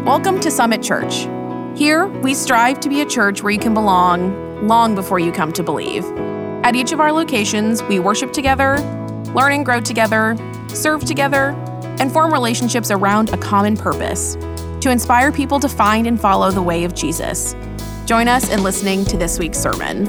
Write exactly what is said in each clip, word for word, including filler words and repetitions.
Welcome to Summit Church. Here, we strive to be a church where you can belong long before you come to believe. At each of our locations, we worship together, learn and grow together, serve together, and form relationships around a common purpose, to inspire people to find and follow the way of Jesus. Join us in listening to this week's sermon.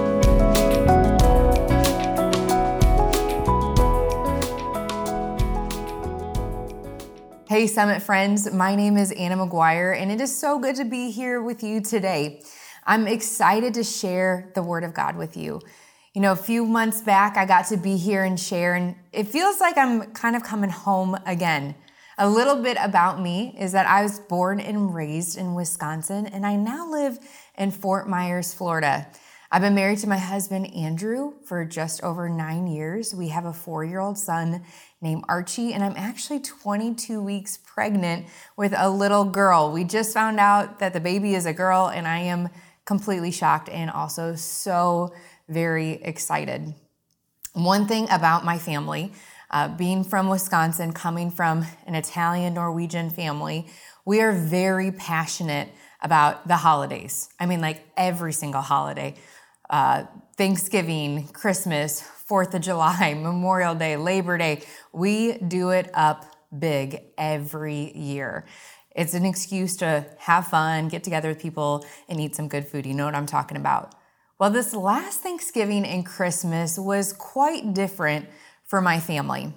Hey Summit friends, my name is Anna McGuire, and it is so good to be here with you today. I'm excited to share the Word of God with you. You know, a few months back, I got to be here and share, and it feels like I'm kind of coming home again. A little bit about me is that I was born and raised in Wisconsin, and I now live in Fort Myers, Florida. I've been married to my husband, Andrew, for just over nine years. We have a four-year-old son named Archie, and I'm actually twenty-two weeks pregnant with a little girl. We just found out that the baby is a girl, and I am completely shocked and also so very excited. One thing about my family, uh, being from Wisconsin, coming from an Italian-Norwegian family, we are very passionate about the holidays. I mean, like every single holiday. Uh, Thanksgiving, Christmas, Fourth of July, Memorial Day, Labor Day. We do it up big every year. It's an excuse to have fun, get together with people, and eat some good food. You know what I'm talking about. Well, this last Thanksgiving and Christmas was quite different for my family.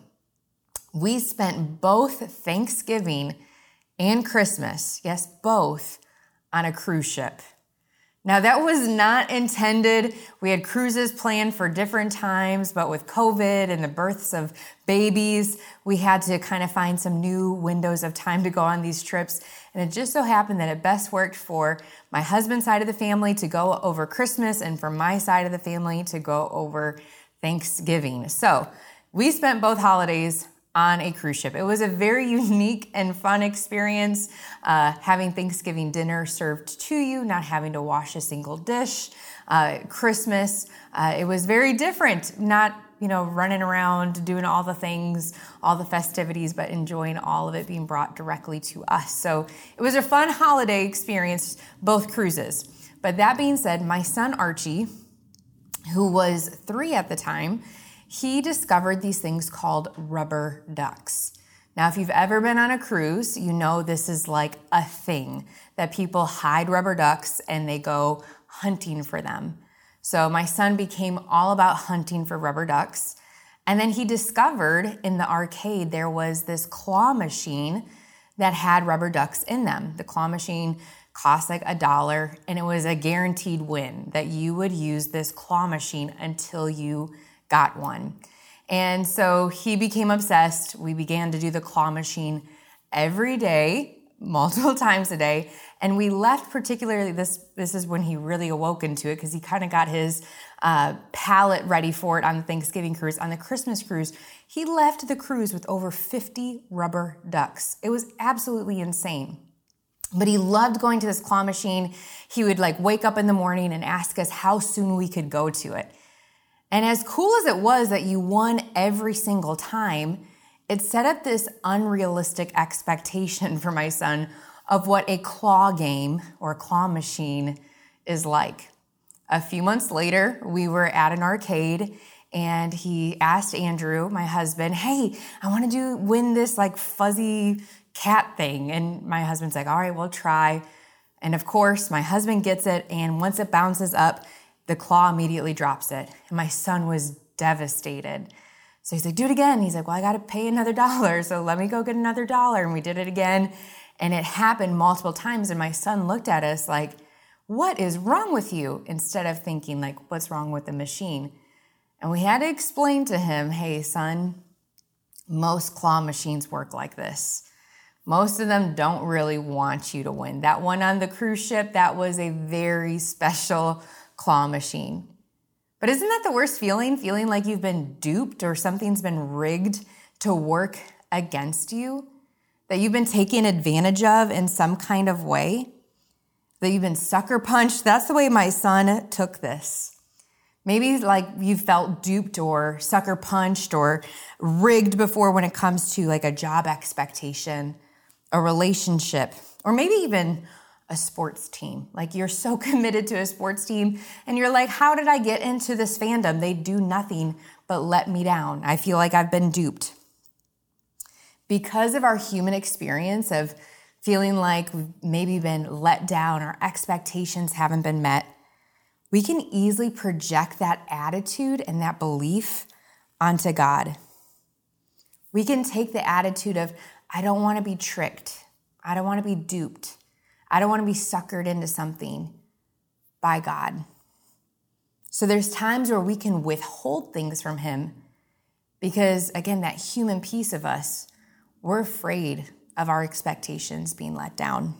We spent both Thanksgiving and Christmas, yes, both, on a cruise ship. Now, that was not intended. We had cruises planned for different times, but with COVID and the births of babies, we had to kind of find some new windows of time to go on these trips. And it just so happened that it best worked for my husband's side of the family to go over Christmas and for my side of the family to go over Thanksgiving. So we spent both holidays on a cruise ship. It was a very unique and fun experience, uh, having Thanksgiving dinner served to you, not having to wash a single dish. Uh, Christmas, uh, it was very different, not, you know, running around doing all the things, all the festivities, but enjoying all of it being brought directly to us. So it was a fun holiday experience, both cruises. But that being said, my son Archie, who was three at the time, he discovered these things called rubber ducks. Now, if you've ever been on a cruise, you know this is like a thing, that people hide rubber ducks and they go hunting for them. So my son became all about hunting for rubber ducks. And then he discovered in the arcade there was this claw machine that had rubber ducks in them. The claw machine cost like a dollar, and it was a guaranteed win that you would use this claw machine until you got one. And so he became obsessed. We began to do the claw machine every day, multiple times a day. And we left particularly, this this is when he really awoke into it, because he kind of got his uh, palate ready for it on the Thanksgiving cruise. On the Christmas cruise, he left the cruise with over fifty rubber ducks. It was absolutely insane. But he loved going to this claw machine. He would like wake up in the morning and ask us how soon we could go to it. And as cool as it was that you won every single time, it set up this unrealistic expectation for my son of what a claw game or claw machine is like. A few months later, we were at an arcade, and he asked Andrew, my husband, hey, I want to do win this like fuzzy cat thing. And my husband's like, all right, we'll try. And of course, my husband gets it, and once it bounces up, the claw immediately drops it. And my son was devastated. So he's like, do it again. He's like, well, I got to pay another dollar. So let me go get another dollar. And we did it again. And it happened multiple times. And my son looked at us like, what is wrong with you? Instead of thinking like, what's wrong with the machine? And we had to explain to him, hey, son, most claw machines work like this. Most of them don't really want you to win. That one on the cruise ship, that was a very special claw machine. But isn't that the worst feeling? Feeling like you've been duped or something's been rigged to work against you? That you've been taken advantage of in some kind of way? That you've been sucker punched? That's the way my son took this. Maybe like you felt duped or sucker punched or rigged before when it comes to like a job expectation, a relationship, or maybe even a sports team. Like you're so committed to a sports team and you're like, how did I get into this fandom? They do nothing but let me down. I feel like I've been duped. Because of our human experience of feeling like we've maybe been let down, our expectations haven't been met, we can easily project that attitude and that belief onto God. We can take the attitude of, I don't want to be tricked. I don't want to be duped. I don't want to be suckered into something by God. So there's times where we can withhold things from him because, again, that human piece of us, we're afraid of our expectations being let down.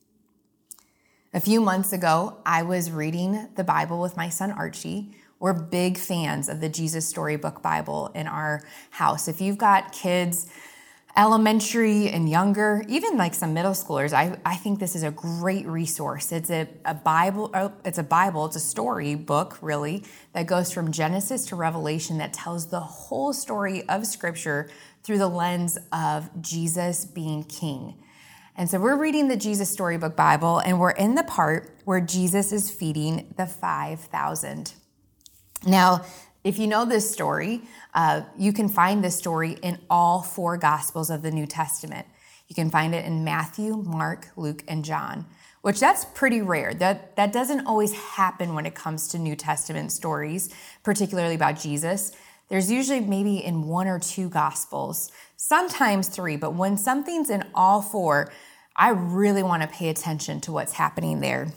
A few months ago, I was reading the Bible with my son Archie. We're big fans of the Jesus Storybook Bible in our house. If you've got kids, elementary and younger, even like some middle schoolers, I, I think this is a great resource. It's a, a Bible, oh, it's a Bible, it's a story book, really, that goes from Genesis to Revelation that tells the whole story of Scripture through the lens of Jesus being king. And so we're reading the Jesus Storybook Bible, and we're in the part where Jesus is feeding the five thousand. Now, if you know this story, uh, you can find this story in all four Gospels of the New Testament. You can find it in Matthew, Mark, Luke, and John, which that's pretty rare. That, that doesn't always happen when it comes to New Testament stories, particularly about Jesus. There's usually maybe in one or two Gospels, sometimes three, but when something's in all four, I really want to pay attention to what's happening there.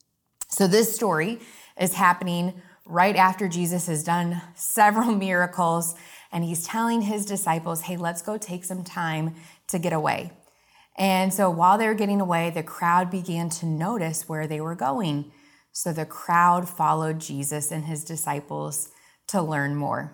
So this story is happening right after Jesus has done several miracles, and he's telling his disciples, hey, let's go take some time to get away. And so while they were getting away, the crowd began to notice where they were going. So the crowd followed Jesus and his disciples to learn more.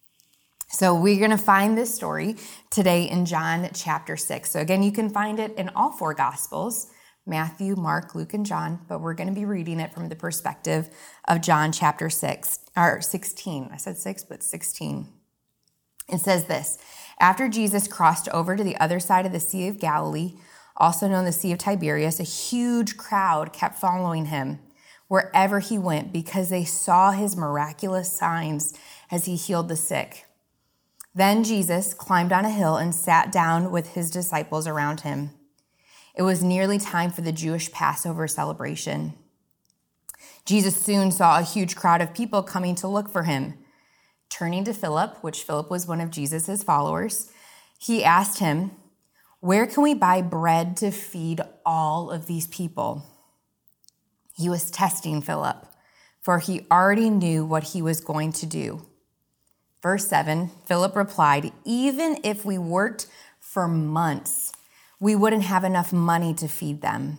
So we're going to find this story today in John chapter six. So again, you can find it in all four Gospels, Matthew, Mark, Luke, and John, but we're going to be reading it from the perspective of John chapter six, or sixteen. I said six, but sixteen. It says this: after Jesus crossed over to the other side of the Sea of Galilee, also known as the Sea of Tiberias, a huge crowd kept following him wherever he went because they saw his miraculous signs as he healed the sick. Then Jesus climbed on a hill and sat down with his disciples around him. It was nearly time for the Jewish Passover celebration. Jesus soon saw a huge crowd of people coming to look for him. Turning to Philip, which Philip was one of Jesus' followers, he asked him, where can we buy bread to feed all of these people? He was testing Philip, for he already knew what he was going to do. Verse seven, Philip replied, even if we worked for months, we wouldn't have enough money to feed them.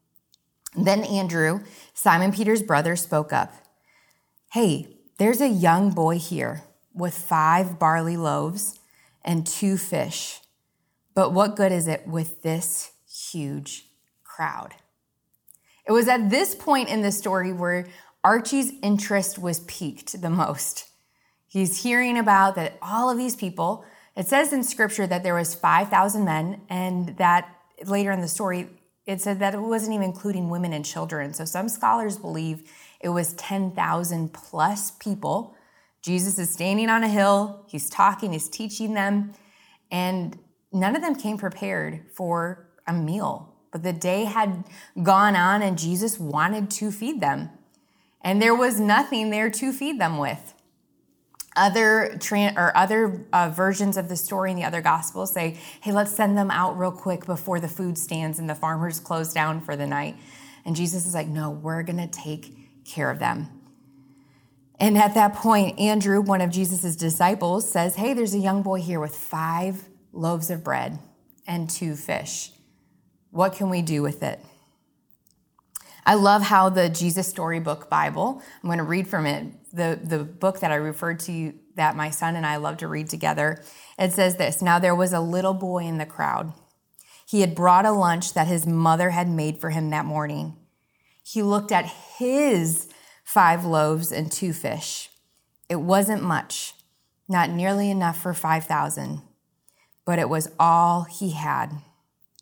Then Andrew, Simon Peter's brother, spoke up. Hey, there's a young boy here with five barley loaves and two fish. But what good is it with this huge crowd? It was at this point in the story where Archie's interest was piqued the most. He's hearing about that all of these people. It says in Scripture that there was five thousand men, and that later in the story, it said that it wasn't even including women and children. So some scholars believe it was ten thousand plus people. Jesus is standing on a hill. He's talking, he's teaching them, and none of them came prepared for a meal. But the day had gone on, and Jesus wanted to feed them, and there was nothing there to feed them with. Other tra- or other uh, versions of the story in the other Gospels say, hey, let's send them out real quick before the food stands and the farmers close down for the night. And Jesus is like, no, we're going to take care of them. And at that point, Andrew, one of Jesus' disciples, says, hey, there's a young boy here with five loaves of bread and two fish. What can we do with it? I love how the Jesus Storybook Bible, I'm going to read from it, the, the book that I referred to you, that my son and I love to read together. It says this: now there was a little boy in the crowd. He had brought a lunch that his mother had made for him that morning. He looked at his five loaves and two fish. It wasn't much, not nearly enough for five thousand, but it was all he had.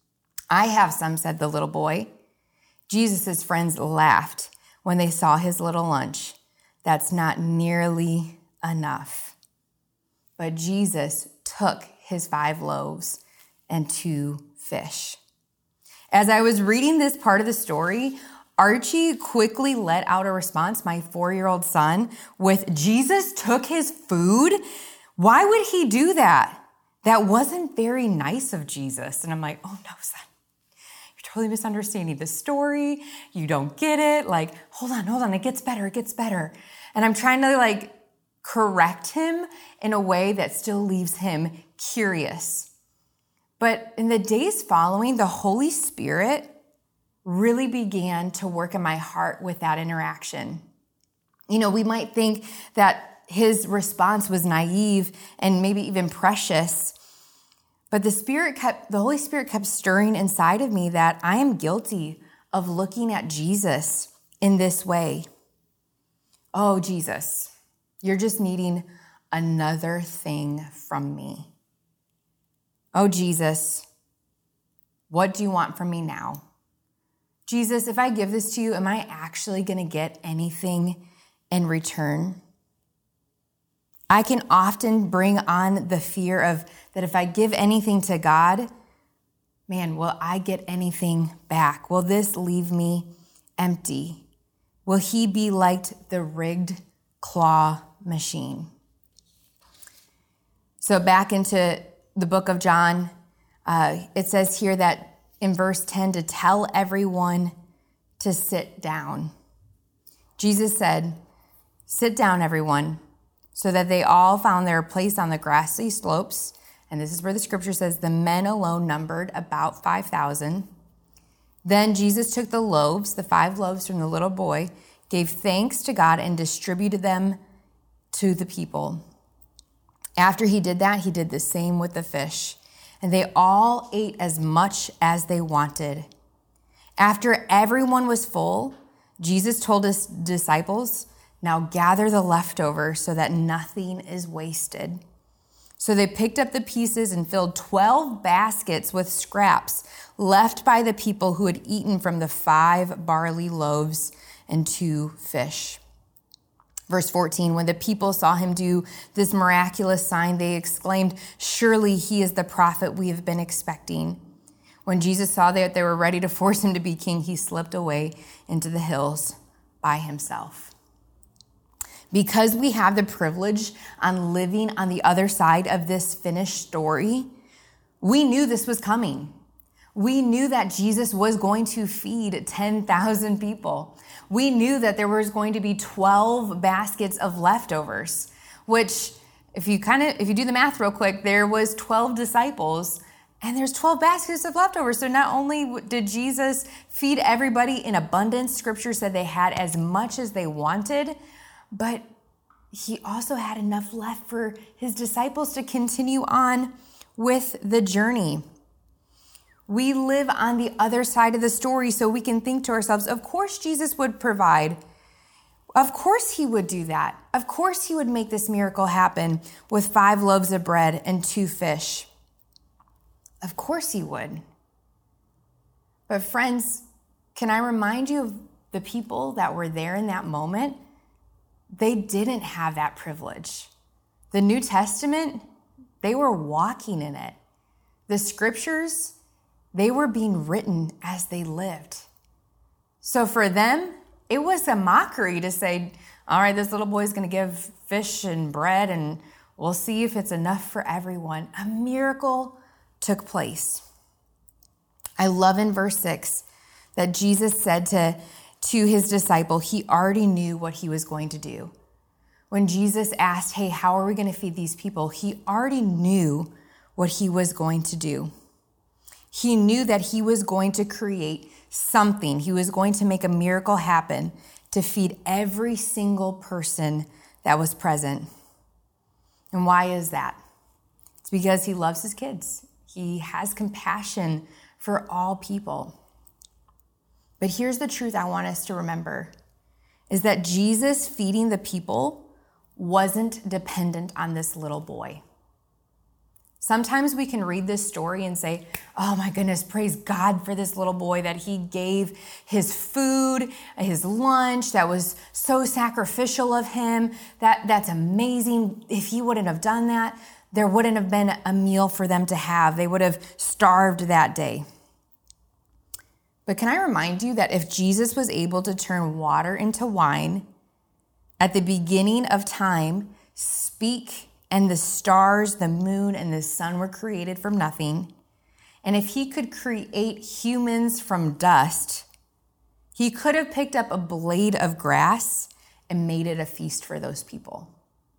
I have some, said the little boy. Jesus' friends laughed when they saw his little lunch. That's not nearly enough. But Jesus took his five loaves and two fish. As I was reading this part of the story, Archie quickly let out a response, my four-year-old son, with, Jesus took his food? Why would he do that? That wasn't very nice of Jesus. And I'm like, oh no, son, you're totally misunderstanding the story. You don't get it. Like, hold on, hold on, it gets better, it gets better. And I'm trying to like correct him in a way that still leaves him curious. But in the days following, the Holy Spirit really began to work in my heart with that interaction. You know, we might think that his response was naive and maybe even precious, but the Spirit kept, the Holy Spirit kept stirring inside of me that I am guilty of looking at Jesus in this way. Oh, Jesus, you're just needing another thing from me. Oh, Jesus, what do you want from me now? Jesus, if I give this to you, am I actually going to get anything in return? I can often bring on the fear of that if I give anything to God, man, will I get anything back? Will this leave me empty? Will he be like the rigged claw machine? So back into the book of John, uh, it says here that in verse ten to tell everyone to sit down. Jesus said, sit down, everyone, so that they all found their place on the grassy slopes. And this is where the scripture says the men alone numbered about five thousand. Then Jesus took the loaves, the five loaves from the little boy, gave thanks to God and distributed them to the people. After he did that, he did the same with the fish. And they all ate as much as they wanted. After everyone was full, Jesus told his disciples, now gather the leftovers so that nothing is wasted. So they picked up the pieces and filled twelve baskets with scraps left by the people who had eaten from the five barley loaves and two fish. Verse fourteen, when the people saw him do this miraculous sign, they exclaimed, surely he is the prophet we have been expecting. When Jesus saw that they were ready to force him to be king, he slipped away into the hills by himself. Because we have the privilege on living on the other side of this finished story, we knew this was coming. We knew that Jesus was going to feed ten thousand people. We knew that there was going to be twelve baskets of leftovers, which if you kind of, if you do the math real quick, there was twelve disciples and there's twelve baskets of leftovers. So not only did Jesus feed everybody in abundance, scripture said they had as much as they wanted, but he also had enough left for his disciples to continue on with the journey. We live on the other side of the story, so we can think to ourselves, of course Jesus would provide. Of course he would do that. Of course he would make this miracle happen with five loaves of bread and two fish. Of course he would. But friends, can I remind you of the people that were there in that moment? They didn't have that privilege. The New Testament, they were walking in it. The scriptures, they were being written as they lived. So for them, it was a mockery to say, all right, this little boy's going to give fish and bread and we'll see if it's enough for everyone. A miracle took place. I love in verse six that Jesus said to, to his disciple, he already knew what he was going to do. When Jesus asked, hey, how are we going to feed these people? He already knew what he was going to do. He knew that he was going to create something. He was going to make a miracle happen to feed every single person that was present. And why is that? It's because he loves his kids. He has compassion for all people. But here's the truth I want us to remember, is that Jesus feeding the people wasn't dependent on this little boy. Sometimes we can read this story and say, oh my goodness, praise God for this little boy that he gave his food, his lunch, that was so sacrificial of him. That, that's amazing. If he wouldn't have done that, there wouldn't have been a meal for them to have. They would have starved that day. But can I remind you that if Jesus was able to turn water into wine at the beginning of time, speak, and the stars, the moon, and the sun were created from nothing, and if he could create humans from dust, he could have picked up a blade of grass and made it a feast for those people.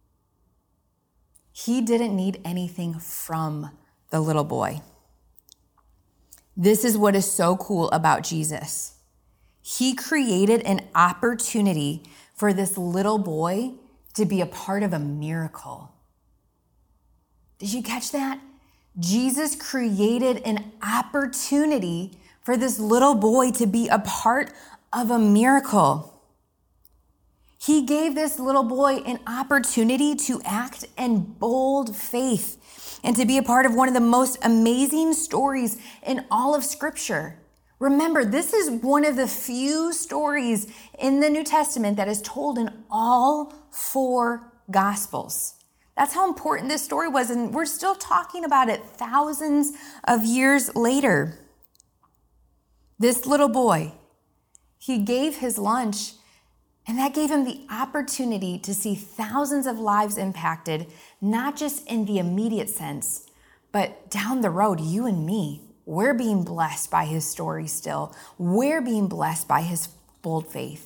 He didn't need anything from the little boy. This is what is so cool about Jesus. He created an opportunity for this little boy to be a part of a miracle. Did you catch that? Jesus created an opportunity for this little boy to be a part of a miracle. He gave this little boy an opportunity to act in bold faith and to be a part of one of the most amazing stories in all of Scripture. Remember, this is one of the few stories in the New Testament that is told in all four Gospels. That's how important this story was, and we're still talking about it thousands of years later. This little boy, he gave his lunch, and that gave him the opportunity to see thousands of lives impacted, not just in the immediate sense, but down the road, you and me, we're being blessed by his story still. We're being blessed by his bold faith.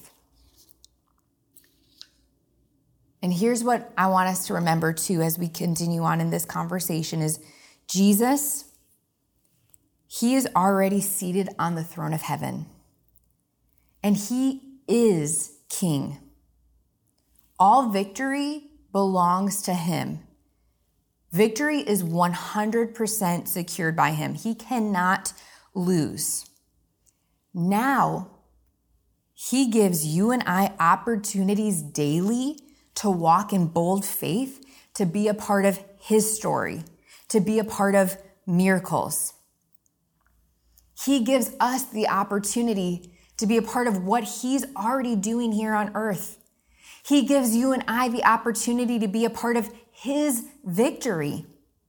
And here's what I want us to remember too as we continue on in this conversation is Jesus, he is already seated on the throne of heaven. And he is king. All victory belongs to him. Victory is one hundred percent secured by him. He cannot lose. Now, he gives you and I opportunities daily to walk in bold faith, to be a part of his story, to be a part of miracles. He gives us the opportunity to be a part of what he's already doing here on earth. He gives you and I the opportunity to be a part of his victory.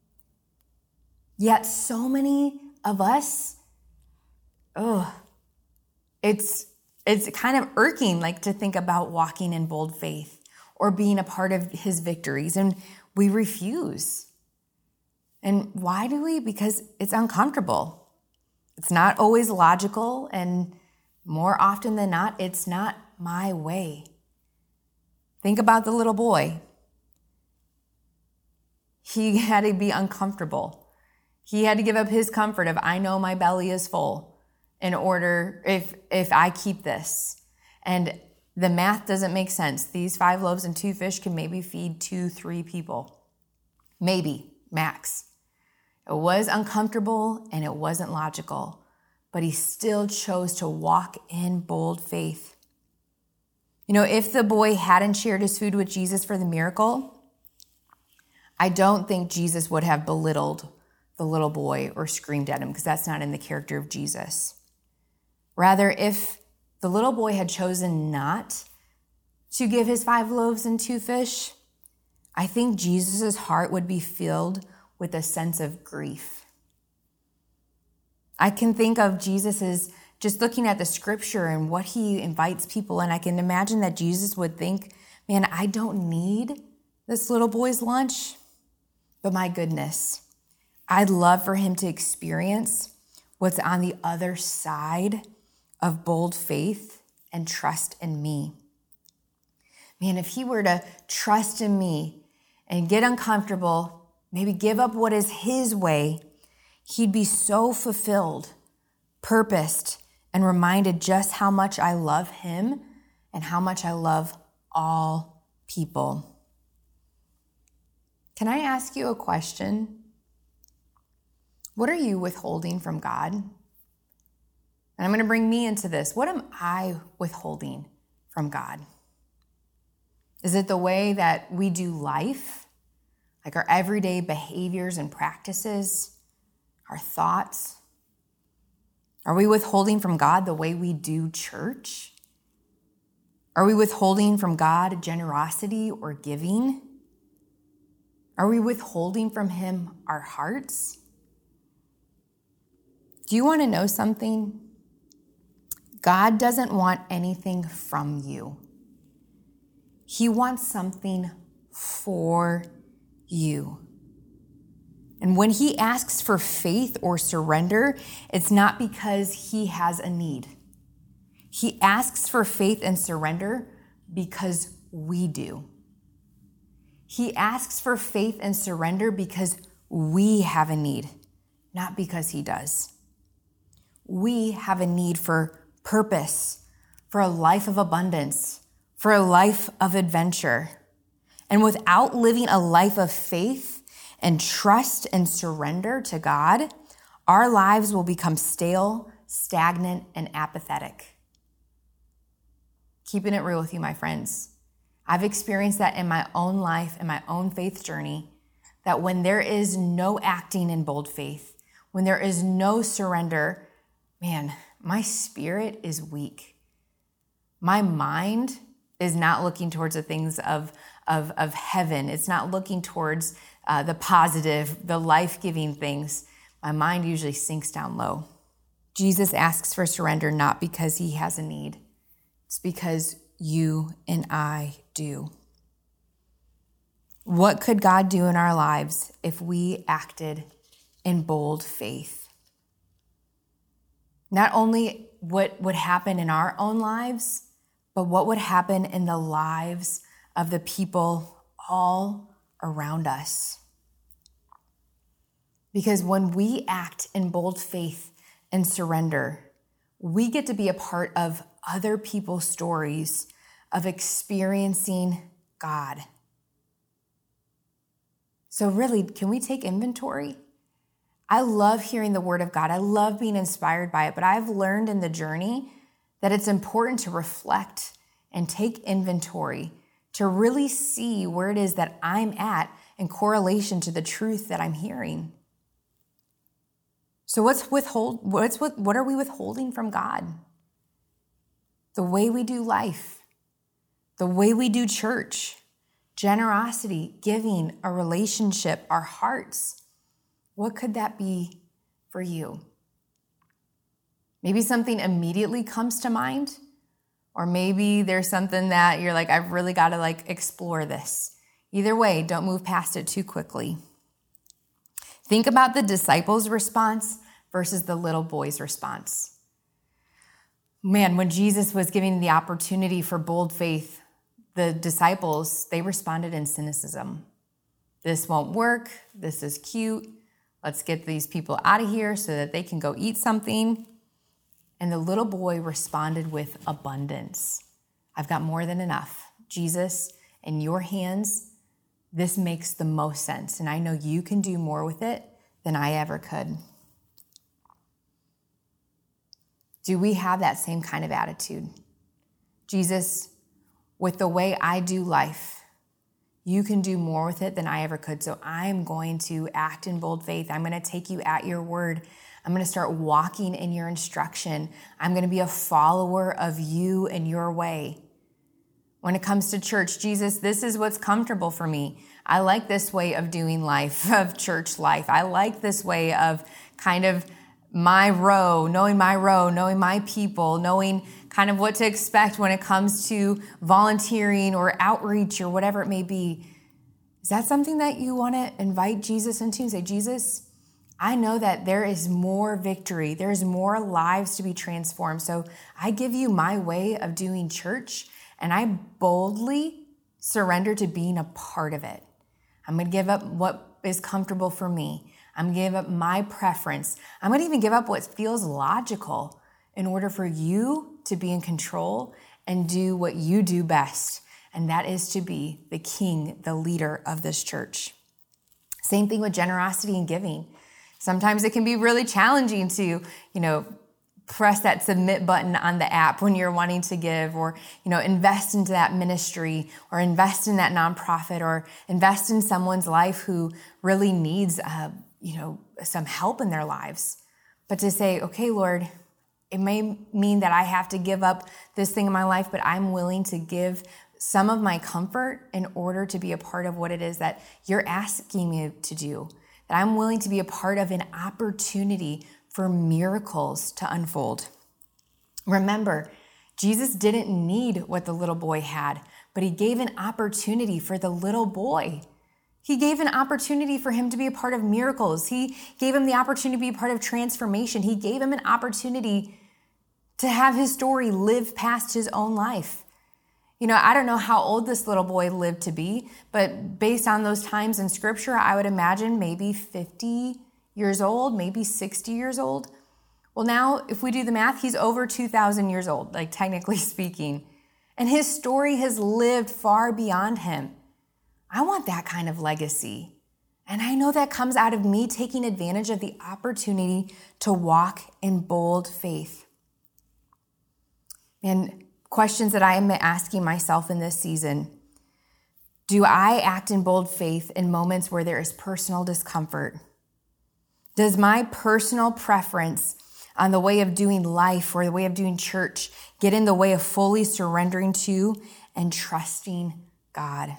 Yet so many of us, oh, it's, it's kind of irking, like to think about walking in bold faith or being a part of his victories, and we refuse. And why do we? Because it's uncomfortable. It's not always logical, and more often than not, it's not my way. Think about the little boy. He had to be uncomfortable. He had to give up his comfort of, I know my belly is full in order, if if I keep this. And the math doesn't make sense. These five loaves and two fish can maybe feed two, three people. Maybe, max. It was uncomfortable and it wasn't logical, but he still chose to walk in bold faith. You know, if the boy hadn't shared his food with Jesus for the miracle, I don't think Jesus would have belittled the little boy or screamed at him, because that's not in the character of Jesus. Rather, if the little boy had chosen not to give his five loaves and two fish, I think Jesus' heart would be filled with a sense of grief. I can think of Jesus as just looking at the scripture and what he invites people, and I can imagine that Jesus would think, man, I don't need this little boy's lunch, but my goodness, I'd love for him to experience what's on the other side of bold faith and trust in me. Man, if he were to trust in me and get uncomfortable, maybe give up what is his way, he'd be so fulfilled, purposed, and reminded just how much I love him and how much I love all people. Can I ask you a question? What are you withholding from God? And I'm going to bring me into this. What am I withholding from God? Is it the way that we do life? Like our everyday behaviors and practices, our thoughts? Are we withholding from God the way we do church? Are we withholding from God generosity or giving? Are we withholding from him our hearts? Do you want to know something? God doesn't want anything from you. He wants something for you. And when he asks for faith or surrender, it's not because he has a need. He asks for faith and surrender because we do. He asks for faith and surrender because we have a need, not because he does. We have a need for purpose, for a life of abundance, for a life of adventure. And without living a life of faith and trust and surrender to God, our lives will become stale, stagnant, and apathetic. Keeping it real with you, my friends. I've experienced that in my own life and my own faith journey, that when there is no acting in bold faith, when there is no surrender, man, my spirit is weak. My mind is not looking towards the things of, of, of heaven. It's not looking towards uh, the positive, the life-giving things. My mind usually sinks down low. Jesus asks for surrender not because he has a need. It's because you and I do. What could God do in our lives if we acted in bold faith? Not only what would happen in our own lives, but what would happen in the lives of the people all around us. Because when we act in bold faith and surrender, we get to be a part of other people's stories of experiencing God. So really, can we take inventory? I love hearing the word of God. I love being inspired by it, but I've learned in the journey that it's important to reflect and take inventory to really see where it is that I'm at in correlation to the truth that I'm hearing. So what's withhold, what's what, what are we withholding from God? The way we do life, the way we do church, generosity, giving, a relationship, our hearts. What could that be for you? Maybe something immediately comes to mind, or maybe there's something that you're like, I've really got to like explore this. Either way, don't move past it too quickly. Think about the disciples' response versus the little boy's response. Man, when Jesus was giving the opportunity for bold faith, the disciples, they responded in cynicism. This won't work. This is cute. Let's get these people out of here so that they can go eat something. And the little boy responded with abundance. I've got more than enough. Jesus, in your hands, this makes the most sense. And I know you can do more with it than I ever could. Do we have that same kind of attitude? Jesus, with the way I do life, you can do more with it than I ever could. So I'm going to act in bold faith. I'm going to take you at your word. I'm going to start walking in your instruction. I'm going to be a follower of you and your way. When it comes to church, Jesus, this is what's comfortable for me. I like this way of doing life, of church life. I like this way of kind of my row, knowing my row, knowing my people, knowing kind of what to expect when it comes to volunteering or outreach or whatever it may be. Is that something that you want to invite Jesus into and say, Jesus, I know that there is more victory. There's more lives to be transformed. So I give you my way of doing church, and I boldly surrender to being a part of it. I'm going to give up what is comfortable for me. I'm going to give up my preference. I'm going to even give up what feels logical in order for you to be in control and do what you do best. And that is to be the king, the leader of this church. Same thing with generosity and giving. Sometimes it can be really challenging to, you know, press that submit button on the app when you're wanting to give, or, you know, invest into that ministry, or invest in that nonprofit, or invest in someone's life who really needs, uh, you know, some help in their lives. But to say, okay, Lord, it may mean that I have to give up this thing in my life, but I'm willing to give some of my comfort in order to be a part of what it is that you're asking me to do. That I'm willing to be a part of an opportunity for miracles to unfold. Remember, Jesus didn't need what the little boy had, but he gave an opportunity for the little boy. He gave an opportunity for him to be a part of miracles. He gave him the opportunity to be a part of transformation. He gave him an opportunity to have his story live past his own life. You know, I don't know how old this little boy lived to be, but based on those times in scripture, I would imagine maybe fifty years old, maybe sixty years old. Well, now, if we do the math, he's over two thousand years old, like technically speaking. And his story has lived far beyond him. I want that kind of legacy. And I know that comes out of me taking advantage of the opportunity to walk in bold faith. And questions that I am asking myself in this season. Do I act in bold faith in moments where there is personal discomfort? Does my personal preference on the way of doing life or the way of doing church get in the way of fully surrendering to and trusting God?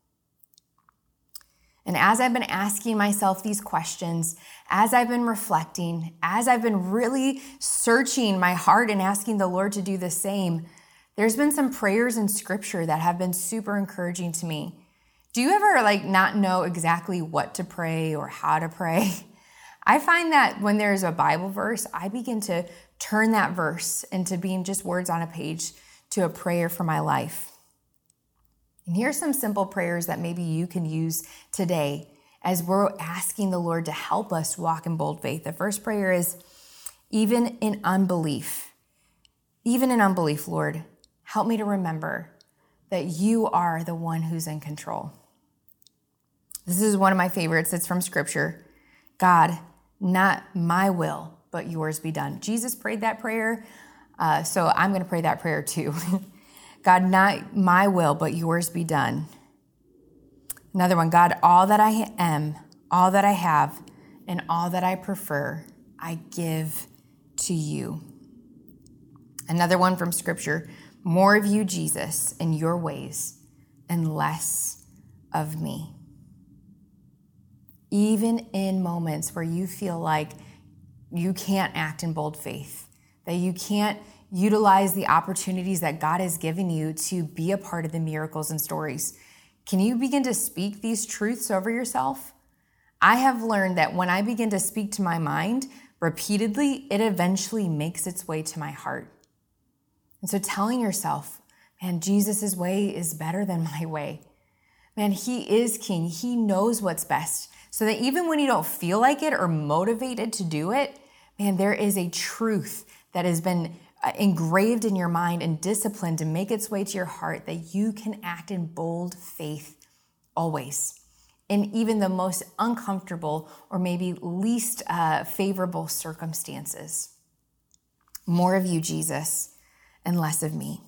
And as I've been asking myself these questions, as I've been reflecting, as I've been really searching my heart and asking the Lord to do the same, there's been some prayers in scripture that have been super encouraging to me. Do you ever like not know exactly what to pray or how to pray? I find that when there's a Bible verse, I begin to turn that verse into being just words on a page to a prayer for my life. And here's some simple prayers that maybe you can use today as we're asking the Lord to help us walk in bold faith. The first prayer is, even in unbelief, even in unbelief, Lord, help me to remember that you are the one who's in control. This is one of my favorites. It's from scripture. God, not my will, but yours be done. Jesus prayed that prayer, uh, so I'm going to pray that prayer too. God, not my will, but yours be done. Another one, God, all that I am, all that I have, and all that I prefer, I give to you. Another one from scripture, more of you, Jesus, and your ways, and less of me. Even in moments where you feel like you can't act in bold faith, that you can't utilize the opportunities that God has given you to be a part of the miracles and stories, can you begin to speak these truths over yourself? I have learned that when I begin to speak to my mind repeatedly, it eventually makes its way to my heart. And so telling yourself, man, Jesus' way is better than my way. Man, he is king. He knows what's best. So that even when you don't feel like it or motivated to do it, man, there is a truth that has been engraved in your mind and disciplined to make its way to your heart that you can act in bold faith always, in even the most uncomfortable or maybe least uh, favorable circumstances. More of you, Jesus, and less of me.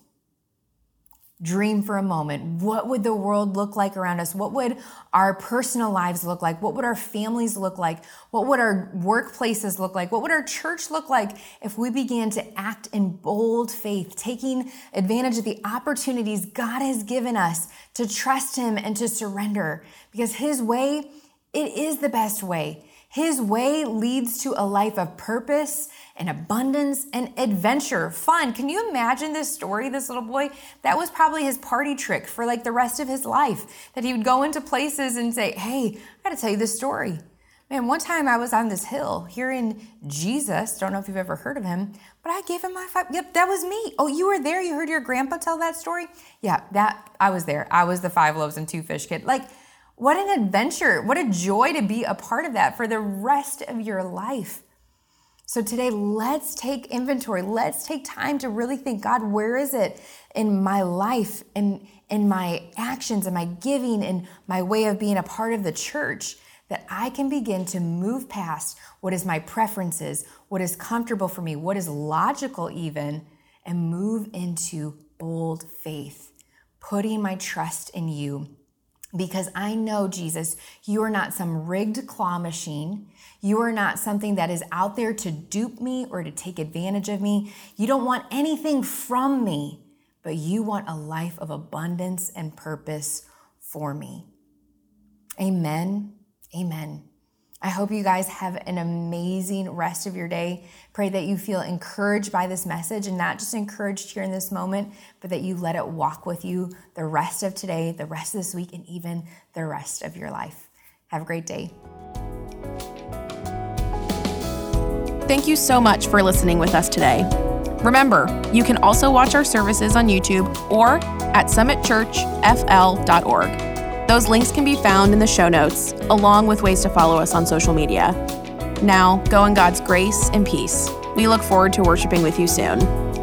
Dream for a moment. What would the world look like around us? What would our personal lives look like? What would our families look like? What would our workplaces look like? What would our church look like if we began to act in bold faith, taking advantage of the opportunities God has given us to trust him and to surrender? Because his way, it is the best way. His way leads to a life of purpose and abundance and adventure, fun. Can you imagine this story, this little boy? That was probably his party trick for like the rest of his life, that he would go into places and say, hey, I gotta tell you this story. Man, one time I was on this hill hearing Jesus, don't know if you've ever heard of him, but I gave him my five. Yep, that was me. Oh, you were there? You heard your grandpa tell that story? Yeah, that I was there. I was the five loaves and two fish kid. Like, what an adventure. What a joy to be a part of that for the rest of your life. So today, let's take inventory. Let's take time to really think, God, where is it in my life, in, in my actions, in my giving, in my way of being a part of the church, that I can begin to move past what is my preferences, what is comfortable for me, what is logical even, and move into bold faith, putting my trust in you. Because I know, Jesus, you are not some rigged claw machine. You are not something that is out there to dupe me or to take advantage of me. You don't want anything from me, but you want a life of abundance and purpose for me. Amen. Amen. I hope you guys have an amazing rest of your day. Pray that you feel encouraged by this message, and not just encouraged here in this moment, but that you let it walk with you the rest of today, the rest of this week, and even the rest of your life. Have a great day. Thank you so much for listening with us today. Remember, you can also watch our services on YouTube or at summit church f l dot org. Those links can be found in the show notes, along with ways to follow us on social media. Now, go in God's grace and peace. We look forward to worshiping with you soon.